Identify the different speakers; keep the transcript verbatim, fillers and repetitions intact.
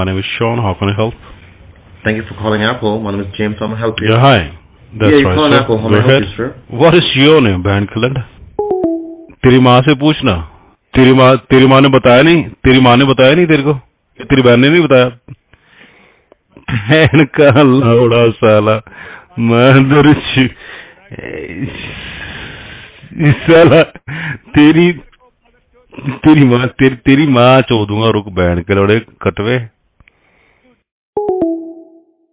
Speaker 1: My name is Sean. How can I help?
Speaker 2: Thank you for calling Apple. My name is James. How may I help you?
Speaker 1: Yeah, hi. That's
Speaker 2: yeah, you're
Speaker 1: right,
Speaker 2: calling
Speaker 1: sir.
Speaker 2: Apple. How
Speaker 1: Go
Speaker 2: may I
Speaker 1: ahead.
Speaker 2: help you, sir?
Speaker 1: What is your name, बहन खलंड? तेरी माँ से पूछना. तेरी माँ तेरी माँ ने बताया नहीं. तेरी माँ ने बताया नहीं तेरे को. तेरी बहन ने नहीं बताया. बहन का लौड़ा साला. मदर साला तेरी तेरी माँ तेरी तेरी माँ चो दूंगा. रुक बहन के लौड़े कटवे.